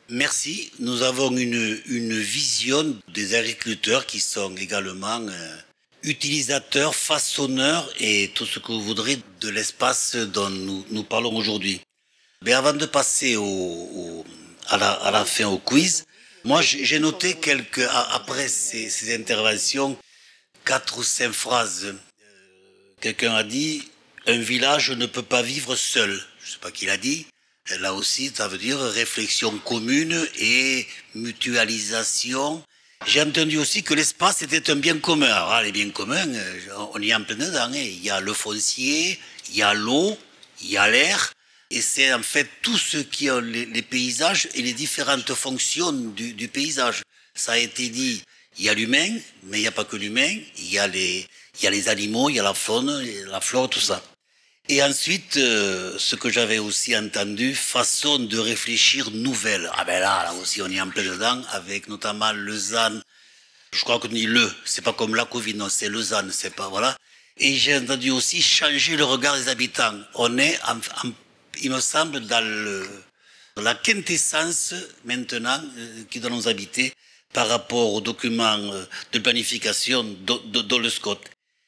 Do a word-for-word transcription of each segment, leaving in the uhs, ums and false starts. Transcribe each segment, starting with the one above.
Merci. Nous avons une, une vision des agriculteurs qui sont également euh, utilisateurs, façonneurs et tout ce que vous voudrez de l'espace dont nous, nous parlons aujourd'hui. Mais avant de passer au, au, à, la, à la fin au quiz, moi j'ai noté quelques, après ces, ces interventions, quatre ou cinq phrases. Quelqu'un a dit « Un village ne peut pas vivre seul ». Je ne sais pas qui l'a dit. Là aussi, ça veut dire réflexion commune et mutualisation. J'ai entendu aussi que l'espace était un bien commun. Alors, les biens communs, on y est en plein dedans. Hein. Il y a le foncier, il y a l'eau, il y a l'air. Et c'est en fait tout ce qui ont les, les paysages et les différentes fonctions du, du paysage. Ça a été dit, il y a l'humain, mais il n'y a pas que l'humain. Il y a les, il y a les animaux, il y a la faune, la flore, tout ça. Et ensuite, euh, ce que j'avais aussi entendu, façon de réfléchir nouvelle. Ah ben là, là aussi, on est en plein dedans, avec notamment le Z A N. Je crois qu'on dit le, c'est pas comme la Covid, non, c'est le Z A N, c'est pas, voilà. Et j'ai entendu aussi changer le regard des habitants. On est, en, en, il me semble, dans, le, dans la quintessence, maintenant, euh, qui doit nous habiter par rapport aux documents de planification dans le Scott.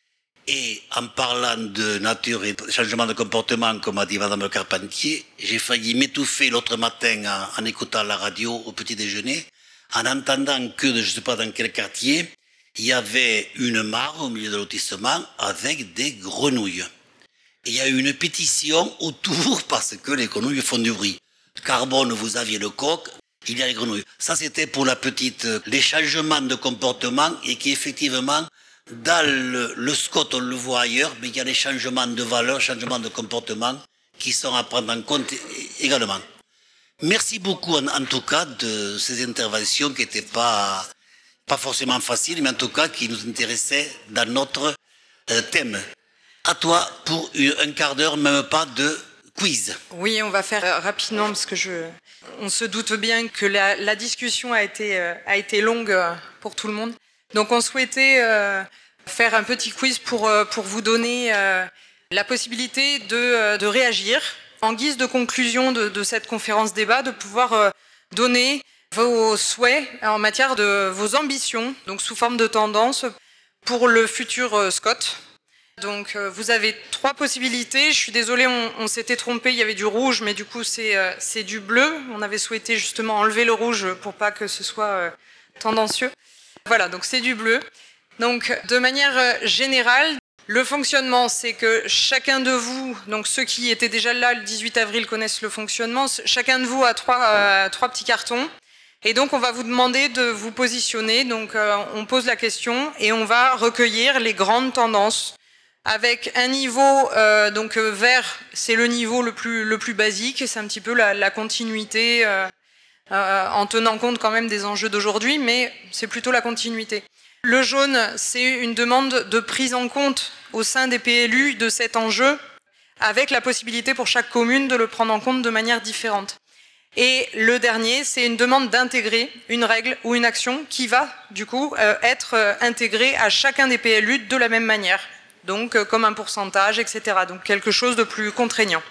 Et en parlant de nature et de changement de comportement, comme a dit Madame Carpentier, j'ai failli m'étouffer l'autre matin en, en écoutant la radio au petit déjeuner, en entendant que, je ne sais pas dans quel quartier, il y avait une mare au milieu de lotissement avec des grenouilles. Et il y a eu une pétition autour parce que les grenouilles font du bruit. Carbone, vous aviez le coq, il y a les grenouilles. Ça, c'était pour la petite, les changements de comportement et qui effectivement, dans le, le Scott, on le voit ailleurs, mais il y a des changements de valeur, changements de comportement qui sont à prendre en compte également. Merci beaucoup en, en tout cas de ces interventions qui n'étaient pas, pas forcément faciles, mais en tout cas qui nous intéressaient dans notre euh, thème. À toi pour un quart d'heure, même pas de quiz. Oui, on va faire rapidement parce que je, on se doute bien que la, la discussion a été, a été longue pour tout le monde. Donc on souhaitait euh, faire un petit quiz pour, euh, pour vous donner euh, la possibilité de, euh, de réagir en guise de conclusion de, de cette conférence débat, de pouvoir euh, donner vos souhaits en matière de vos ambitions, donc sous forme de tendance pour le futur euh, Scott. Donc euh, vous avez trois possibilités. Je suis désolée, on, on s'était trompé, il y avait du rouge, mais du coup c'est, euh, c'est du bleu. On avait souhaité justement enlever le rouge pour pas que ce soit euh, tendancieux. Voilà, donc c'est du bleu. Donc, de manière générale, le fonctionnement, c'est que chacun de vous, donc ceux qui étaient déjà là le dix-huit avril connaissent le fonctionnement, chacun de vous a trois, euh, trois petits cartons. Et donc, on va vous demander de vous positionner. Donc, euh, on pose la question et on va recueillir les grandes tendances avec un niveau, euh, donc euh, vert, c'est le niveau le plus, le plus basique, c'est un petit peu la, la continuité. Euh, Euh, en tenant compte quand même des enjeux d'aujourd'hui, mais c'est plutôt la continuité. Le jaune, c'est une demande de prise en compte au sein des P L U de cet enjeu, avec la possibilité pour chaque commune de le prendre en compte de manière différente. Et le dernier, c'est une demande d'intégrer une règle ou une action qui va, du coup, euh, être intégrée à chacun des P L U de la même manière, donc euh, comme un pourcentage, et cetera. Donc quelque chose de plus contraignant.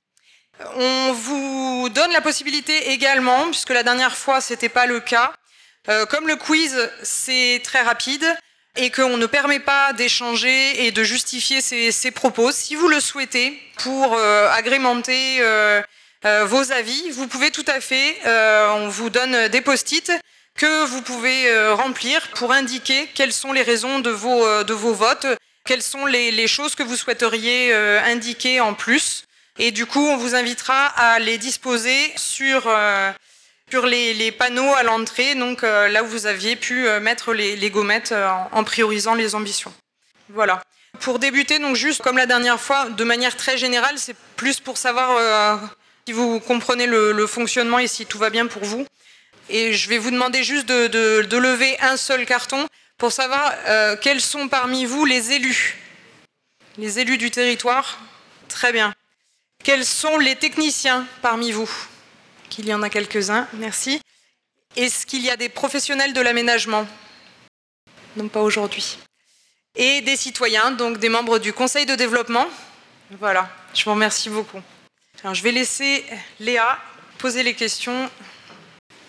On vous donne la possibilité également, puisque la dernière fois ce n'était pas le cas, euh, comme le quiz c'est très rapide et qu'on ne permet pas d'échanger et de justifier ses, ses propos, si vous le souhaitez, pour euh, agrémenter euh, euh, vos avis, vous pouvez tout à fait, euh, on vous donne des post-it que vous pouvez euh, remplir pour indiquer quelles sont les raisons de vos, euh, de vos votes, quelles sont les, les choses que vous souhaiteriez euh, indiquer en plus. Et du coup, on vous invitera à les disposer sur, euh, sur les, les panneaux à l'entrée, donc euh, là où vous aviez pu euh, mettre les, les gommettes euh, en, en priorisant les ambitions. Voilà. Pour débuter, donc juste comme la dernière fois, de manière très générale, c'est plus pour savoir euh, si vous comprenez le, le fonctionnement et si tout va bien pour vous. Et je vais vous demander juste de, de, de lever un seul carton pour savoir euh, quels sont parmi vous les élus. Les élus du territoire. Très bien. Quels sont les techniciens parmi vous? Qu'il y en a quelques-uns, merci. Est-ce qu'il y a des professionnels de l'aménagement? Non, pas aujourd'hui. Et des citoyens, donc des membres du conseil de développement? Voilà, je vous remercie beaucoup. Alors, je vais laisser Léa poser les questions.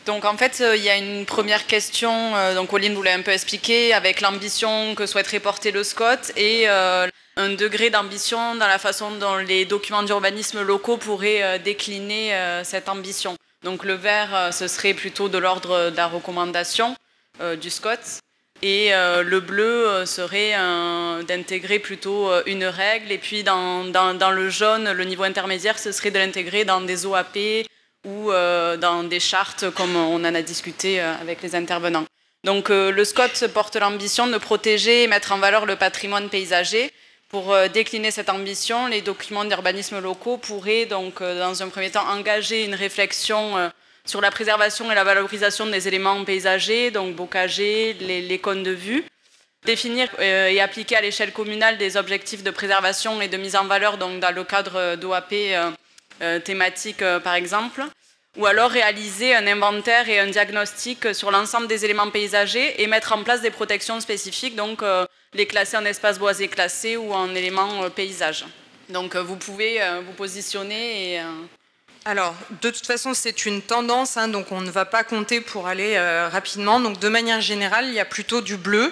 Donc en fait, il y a une première question, euh, donc Oline vous l'a un peu expliqué, avec l'ambition que souhaiterait porter le SCOT et euh, un degré d'ambition dans la façon dont les documents d'urbanisme locaux pourraient euh, décliner euh, cette ambition. Donc le vert, euh, ce serait plutôt de l'ordre de la recommandation euh, du SCOT et euh, le bleu euh, serait euh, d'intégrer plutôt euh, une règle et puis dans, dans, dans le jaune, le niveau intermédiaire, ce serait de l'intégrer dans des O A P ou euh, dans des chartes comme on en a discuté euh, avec les intervenants. Donc euh, le SCOT porte l'ambition de protéger et mettre en valeur le patrimoine paysager. Pour euh, décliner cette ambition, les documents d'urbanisme locaux pourraient donc euh, dans un premier temps engager une réflexion euh, sur la préservation et la valorisation des éléments paysagers, donc bocagers, les, les cônes de vue, définir euh, et appliquer à l'échelle communale des objectifs de préservation et de mise en valeur donc dans le cadre d'O A P euh, euh, thématiques euh, par exemple, ou alors réaliser un inventaire et un diagnostic sur l'ensemble des éléments paysagers et mettre en place des protections spécifiques, donc euh, les classer en espaces boisés classés ou en éléments euh, paysages. Donc euh, vous pouvez euh, vous positionner et... Euh... Alors, de toute façon, c'est une tendance, hein, donc on ne va pas compter pour aller euh, rapidement. Donc de manière générale, il y a plutôt du bleu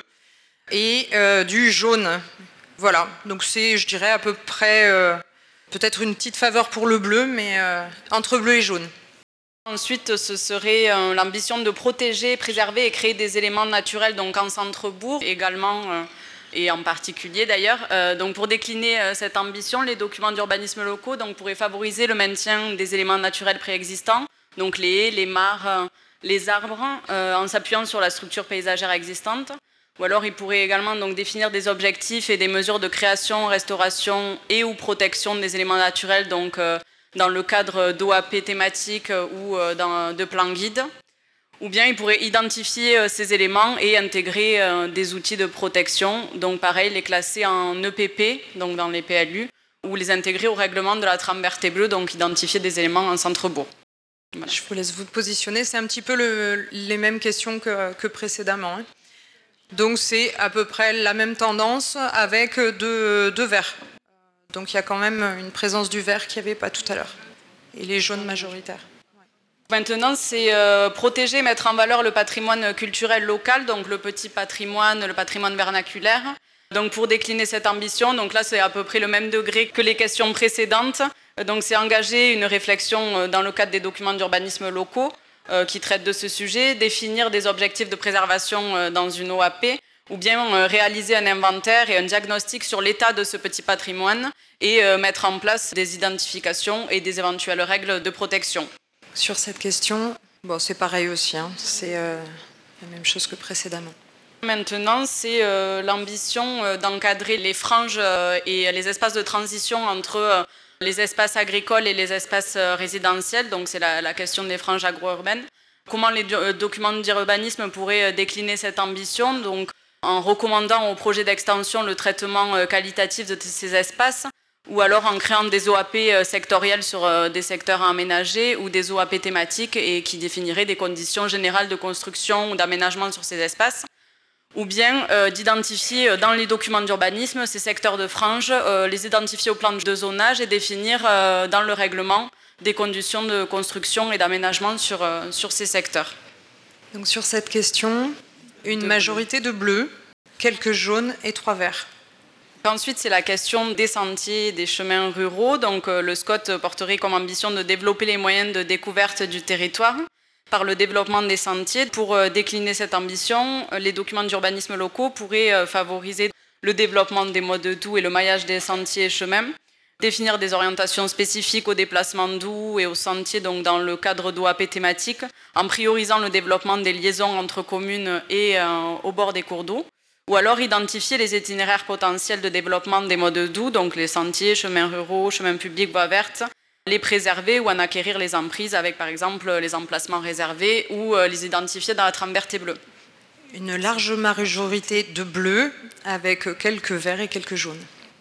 et euh, du jaune. Voilà, donc c'est, je dirais, à peu près, euh, peut-être une petite faveur pour le bleu, mais euh, entre bleu et jaune. Ensuite, ce serait euh, l'ambition de protéger, préserver et créer des éléments naturels donc en centre-bourg également, euh, et en particulier d'ailleurs. Euh, donc pour décliner euh, cette ambition, les documents d'urbanisme locaux donc, pourraient favoriser le maintien des éléments naturels préexistants, donc les haies, les mares, euh, les arbres, euh, en s'appuyant sur la structure paysagère existante. Ou alors ils pourraient également donc, définir des objectifs et des mesures de création, restauration et ou protection des éléments naturels, donc euh, dans le cadre d'O A P thématiques ou dans, de plans guides, ou bien ils pourraient identifier ces éléments et intégrer des outils de protection, donc pareil, les classer en E P P, donc dans les P L U, ou les intégrer au règlement de la trame verte et bleue, donc identifier des éléments en centre-bourg. Voilà. Je vous laisse vous positionner, c'est un petit peu le, les mêmes questions que, que précédemment. Hein. Donc c'est à peu près la même tendance avec deux, deux verts. Donc il y a quand même une présence du vert qu'il n'y avait pas tout à l'heure. Et les jaunes majoritaires. Maintenant, c'est euh, protéger et mettre en valeur le patrimoine culturel local, donc le petit patrimoine, le patrimoine vernaculaire. Donc pour décliner cette ambition, donc là c'est à peu près le même degré que les questions précédentes. Donc c'est engager une réflexion dans le cadre des documents d'urbanisme locaux euh, qui traitent de ce sujet, définir des objectifs de préservation euh, dans une O A P, ou bien réaliser un inventaire et un diagnostic sur l'état de ce petit patrimoine et mettre en place des identifications et des éventuelles règles de protection. Sur cette question, bon, c'est pareil aussi, hein, c'est euh, la même chose que précédemment. Maintenant, c'est euh, l'ambition euh, d'encadrer les franges euh, et les espaces de transition entre euh, les espaces agricoles et les espaces euh, résidentiels, donc c'est la, la question des franges agro-urbaines. Comment les do- documents d'urbanisme pourraient euh, décliner cette ambition, donc en recommandant au projet d'extension le traitement qualitatif de ces espaces, ou alors en créant des O A P sectoriels sur des secteurs à aménager ou des O A P thématiques et qui définiraient des conditions générales de construction ou d'aménagement sur ces espaces, ou bien euh, d'identifier dans les documents d'urbanisme ces secteurs de franges, euh, les identifier au plan de zonage et définir euh, dans le règlement des conditions de construction et d'aménagement sur, euh, sur ces secteurs. Donc sur cette question, une de majorité bleu. de bleus, quelques jaunes et trois verts. Ensuite, c'est la question des sentiers, des chemins ruraux. Donc, euh, le SCOT porterait comme ambition de développer les moyens de découverte du territoire par le développement des sentiers. Pour euh, décliner cette ambition, les documents d'urbanisme locaux pourraient euh, favoriser le développement des modes doux et le maillage des sentiers et chemins, définir des orientations spécifiques aux déplacements doux et aux sentiers donc dans le cadre d'O A P thématiques, en priorisant le développement des liaisons entre communes et euh, au bord des cours d'eau, ou alors identifier les itinéraires potentiels de développement des modes doux, donc les sentiers, chemins ruraux, chemins publics, voies vertes, les préserver ou en acquérir les emprises avec par exemple les emplacements réservés ou euh, les identifier dans la trame verte et bleue. Une large majorité de bleus avec quelques verts et quelques jaunes.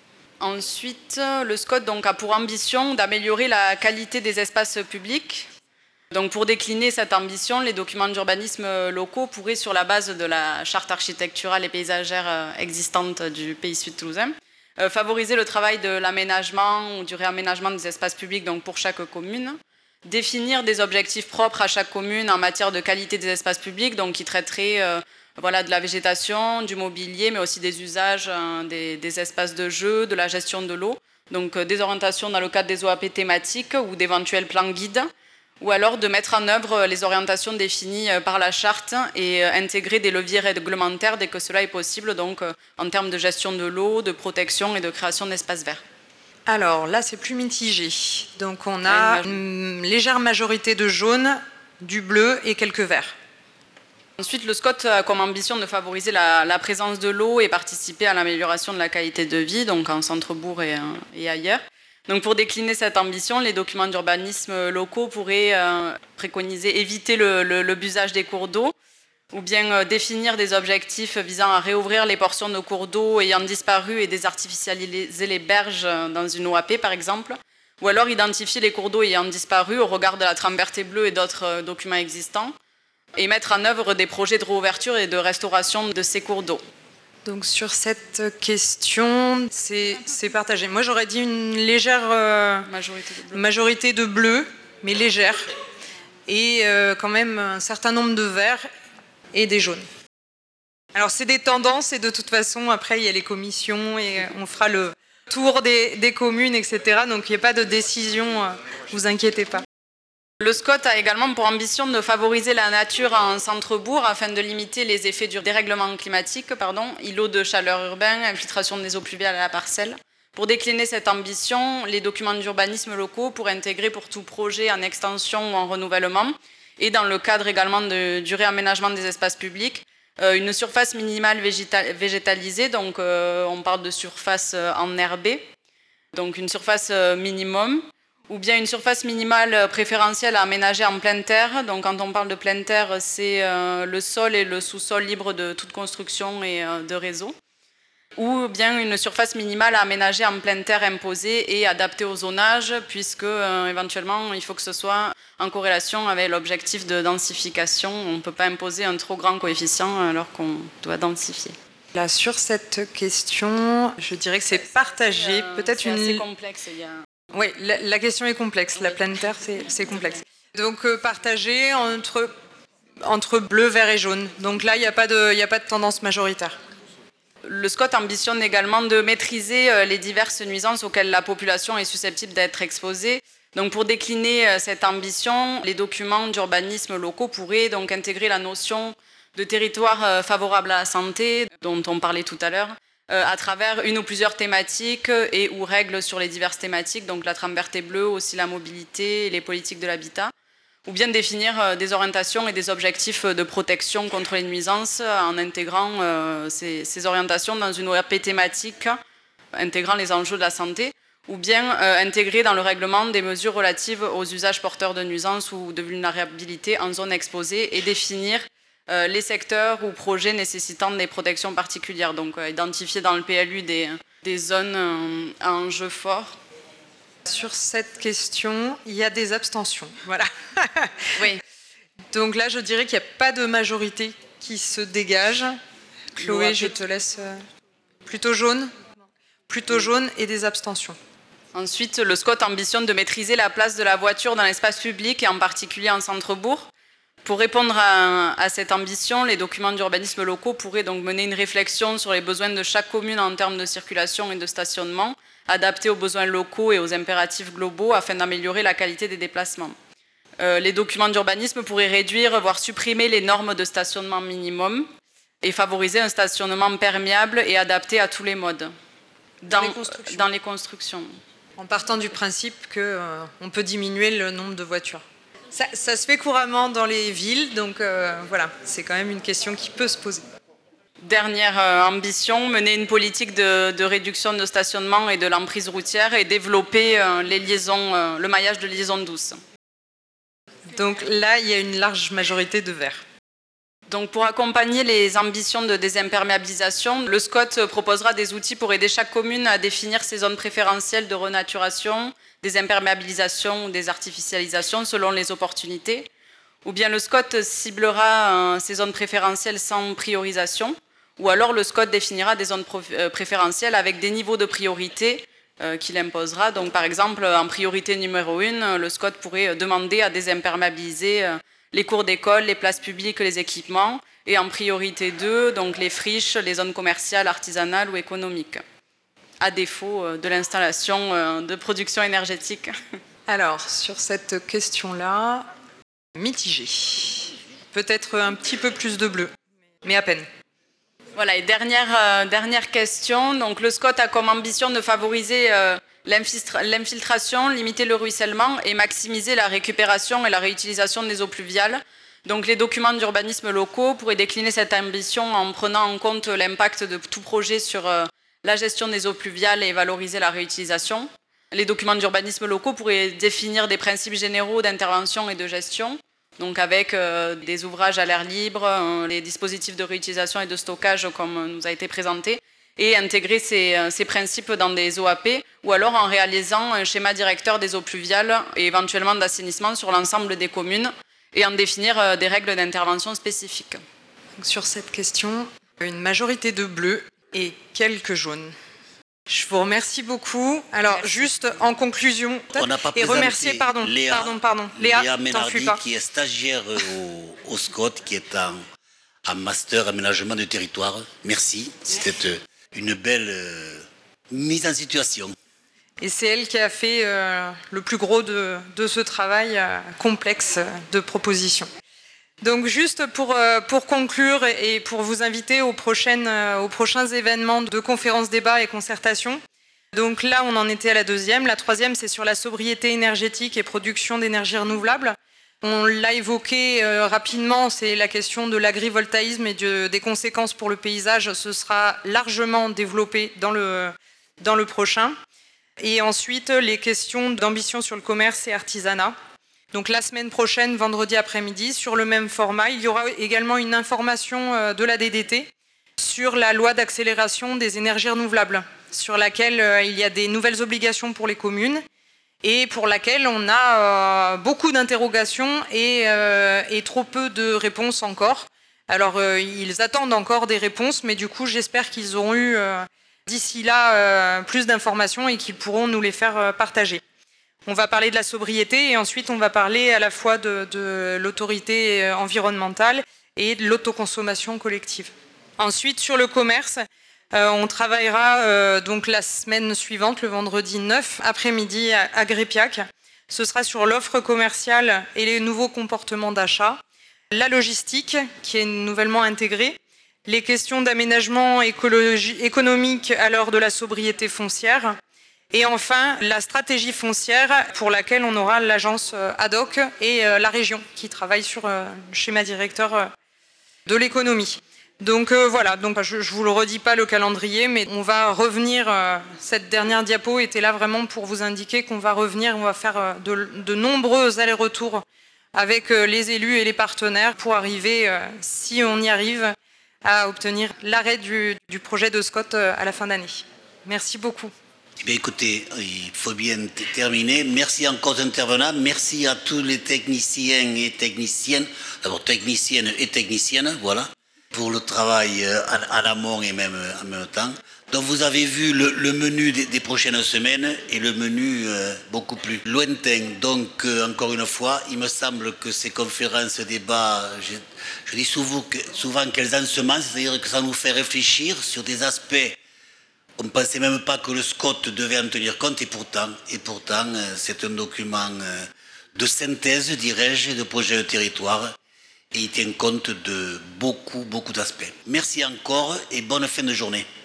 Ensuite, le SCOT donc, a pour ambition d'améliorer la qualité des espaces publics. Donc, pour décliner cette ambition, les documents d'urbanisme locaux pourraient, sur la base de la charte architecturale et paysagère existante du Pays Sud toulousain, favoriser le travail de l'aménagement ou du réaménagement des espaces publics donc, pour chaque commune, définir des objectifs propres à chaque commune en matière de qualité des espaces publics, donc qui traiteraient euh, voilà, de la végétation, du mobilier, mais aussi des usages, hein, des, des espaces de jeu, de la gestion de l'eau. Donc euh, des orientations dans le cadre des O A P thématiques ou d'éventuels plans guides, ou alors de mettre en œuvre les orientations définies par la charte et intégrer des leviers réglementaires dès que cela est possible, donc en termes de gestion de l'eau, de protection et de création d'espaces verts. Alors là, c'est plus mitigé. Donc on a une légère majorité de jaune, du bleu et quelques verts. Ensuite, le S C O T a comme ambition de favoriser la, la présence de l'eau et participer à l'amélioration de la qualité de vie, donc en centre-bourg et, et ailleurs. Donc pour décliner cette ambition, les documents d'urbanisme locaux pourraient euh, préconiser éviter le, le, le busage des cours d'eau, ou bien euh, définir des objectifs visant à réouvrir les portions de cours d'eau ayant disparu et désartificialiser les berges dans une O A P par exemple, ou alors identifier les cours d'eau ayant disparu au regard de la trame verte et bleue et d'autres euh, documents existants, et mettre en œuvre des projets de réouverture et de restauration de ces cours d'eau. Donc sur cette question, c'est, c'est partagé. Moi j'aurais dit une légère euh, majorité, de bleu. majorité de bleu, mais légère, et euh, quand même un certain nombre de verts et des jaunes. Alors c'est des tendances et de toute façon après il y a les commissions et on fera le tour des, des communes, et cetera. Donc il n'y a pas de décision, euh, vous inquiétez pas. Le S C O T a également pour ambition de favoriser la nature en centre-bourg afin de limiter les effets du dérèglement climatique, pardon, îlots de chaleur urbain, infiltration des eaux pluviales à la parcelle. Pour décliner cette ambition, les documents d'urbanisme locaux pourraient intégrer pour tout projet en extension ou en renouvellement, et dans le cadre également de, du réaménagement des espaces publics, euh, une surface minimale végétal, végétalisée, donc euh, on parle de surface enherbée, donc une surface minimum, ou bien une surface minimale préférentielle à aménager en pleine terre. Donc quand on parle de pleine terre, c'est euh, le sol et le sous-sol libres de toute construction et euh, de réseau. Ou bien une surface minimale à aménager en pleine terre imposée et adaptée au zonage, puisque euh, éventuellement il faut que ce soit en corrélation avec l'objectif de densification. On ne peut pas imposer un trop grand coefficient alors qu'on doit densifier. Là, sur cette question, je dirais que c'est partagé. Euh, Peut-être c'est une... assez complexe. Il y a... Oui, la, la question est complexe. La pleine terre, c'est, c'est complexe. Donc, euh, partagé entre, entre bleu, vert et jaune. Donc là, il n'y a pas de, il n'y a pas de tendance majoritaire. Le S C O T ambitionne également de maîtriser les diverses nuisances auxquelles la population est susceptible d'être exposée. Donc pour décliner cette ambition, les documents d'urbanisme locaux pourraient donc intégrer la notion de territoire favorable à la santé, dont on parlait tout à l'heure, à travers une ou plusieurs thématiques et ou règles sur les diverses thématiques, donc la trame verte et bleue, aussi la mobilité et les politiques de l'habitat, ou bien définir des orientations et des objectifs de protection contre les nuisances en intégrant ces, ces orientations dans une O A P thématique intégrant les enjeux de la santé, ou bien intégrer dans le règlement des mesures relatives aux usages porteurs de nuisances ou de vulnérabilité en zone exposée et définir les secteurs ou projets nécessitant des protections particulières. Donc identifier dans le P L U des, des zones à enjeux forts. Sur cette question, il y a des abstentions. Voilà. Oui. Donc là, je dirais qu'il n'y a pas de majorité qui se dégage. Chloé, je te laisse plutôt jaune. Plutôt jaune et des abstentions. Ensuite, le S C O T ambitionne de maîtriser la place de la voiture dans l'espace public et en particulier en centre-bourg. Pour répondre à, à cette ambition, les documents d'urbanisme locaux pourraient donc mener une réflexion sur les besoins de chaque commune en termes de circulation et de stationnement, adaptés aux besoins locaux et aux impératifs globaux afin d'améliorer la qualité des déplacements. Euh, les documents d'urbanisme pourraient réduire, voire supprimer les normes de stationnement minimum et favoriser un stationnement perméable et adapté à tous les modes dans, dans, les, constructions. dans les constructions. En partant du principe qu'on euh, peut diminuer le nombre de voitures. Ça, ça se fait couramment dans les villes, donc euh, voilà, c'est quand même une question qui peut se poser. Dernière euh, ambition, mener une politique de, de réduction de stationnement et de l'emprise routière et développer euh, les liaisons, euh, le maillage de liaisons douces. Donc là, il y a une large majorité de verts. Donc pour accompagner les ambitions de désimperméabilisation, le S C O T proposera des outils pour aider chaque commune à définir ses zones préférentielles de renaturation, désimperméabilisation ou désartificialisation selon les opportunités. Ou bien le S C O T ciblera ces zones préférentielles sans priorisation, ou alors le S C O T définira des zones préférentielles avec des niveaux de priorité euh, qu'il imposera. Donc, par exemple, en priorité numéro une, le SCOT pourrait demander à désimperméabiliser euh, les cours d'école, les places publiques, les équipements. Et en priorité deux, donc les friches, les zones commerciales, artisanales ou économiques, à défaut de l'installation de production énergétique. Alors, sur cette question-là, mitigé. Peut-être un petit peu plus de bleu, mais à peine. Voilà, et dernière, euh, dernière question. Donc, le SCOT a comme ambition de favoriser euh, l'infiltration, limiter le ruissellement et maximiser la récupération et la réutilisation des eaux pluviales. Donc, les documents d'urbanisme locaux pourraient décliner cette ambition en prenant en compte l'impact de tout projet sur euh, la gestion des eaux pluviales et valoriser la réutilisation. Les documents d'urbanisme locaux pourraient définir des principes généraux d'intervention et de gestion, donc avec euh, des ouvrages à l'air libre, euh, les dispositifs de réutilisation et de stockage comme nous a été présenté, et intégrer ces, ces principes dans des O A P, ou alors en réalisant un schéma directeur des eaux pluviales et éventuellement d'assainissement sur l'ensemble des communes, et en définir des règles d'intervention spécifiques. Sur cette question, une majorité de bleus et quelques jaunes. Je vous remercie beaucoup. Alors, Merci. Juste en conclusion, on n'a pas et remercier, pardon, Léa, pardon, pardon, Léa, Léa t'en fuis Ménardi, pas. qui est stagiaire au, au SCOT, qui est en, en master aménagement du territoire. Merci. C'était une belle euh, mise en situation. Et c'est elle qui a fait euh, le plus gros de, de ce travail euh, complexe de proposition. Donc juste pour, euh, pour conclure et pour vous inviter aux, prochaines, euh, aux prochains événements de conférences, débats et concertations. Donc là, on en était à la deuxième. La troisième, c'est sur la sobriété énergétique et production d'énergie renouvelable. On l'a évoqué euh, rapidement, c'est la question de l'agrivoltaïsme et de, des conséquences pour le paysage. Ce sera largement développé dans le, dans le prochain. Et ensuite, les questions d'ambition sur le commerce et artisanat. Donc la semaine prochaine, vendredi après-midi, sur le même format, il y aura également une information de la D D T sur la loi d'accélération des énergies renouvelables, sur laquelle il y a des nouvelles obligations pour les communes et pour laquelle on a beaucoup d'interrogations et, et trop peu de réponses encore. Alors ils attendent encore des réponses, mais du coup j'espère qu'ils auront eu d'ici là euh, plus d'informations et qu'ils pourront nous les faire euh, partager. On va parler de la sobriété et ensuite on va parler à la fois de, de l'autorité environnementale et de l'autoconsommation collective. Ensuite, sur le commerce, euh, on travaillera euh, donc la semaine suivante, le vendredi neuf après-midi à, à Gréppiac. Ce sera sur l'offre commerciale et les nouveaux comportements d'achat, la logistique qui est nouvellement intégrée, les questions d'aménagement économique à l'heure de la sobriété foncière, et enfin la stratégie foncière pour laquelle on aura l'agence ad hoc et la région qui travaille sur le schéma directeur de l'économie. Donc euh, voilà, donc je ne vous le redis pas le calendrier, mais on va revenir, euh, cette dernière diapo était là vraiment pour vous indiquer qu'on va revenir, on va faire euh, de, de nombreux allers-retours avec euh, les élus et les partenaires pour arriver, euh, si on y arrive, à obtenir l'arrêt du, du projet de SCOT euh, à la fin d'année. Merci beaucoup. Eh bien, écoutez, il faut bien terminer. Merci encore aux intervenants. Merci à tous les techniciens et techniciennes, d'abord techniciennes et techniciennes, voilà, pour le travail à l'amont et même en même temps. Donc vous avez vu le, le menu des, des prochaines semaines et le menu euh, beaucoup plus lointain. Donc euh, encore une fois, il me semble que ces conférences, débats, je, je dis souvent, que, souvent qu'elles ensemencent, c'est-à-dire que ça nous fait réfléchir sur des aspects. On ne pensait même pas que le SCOT devait en tenir compte et pourtant, et pourtant euh, c'est un document euh, de synthèse, dirais-je, de projet de territoire. Et il tient compte de beaucoup, beaucoup d'aspects. Merci encore et bonne fin de journée.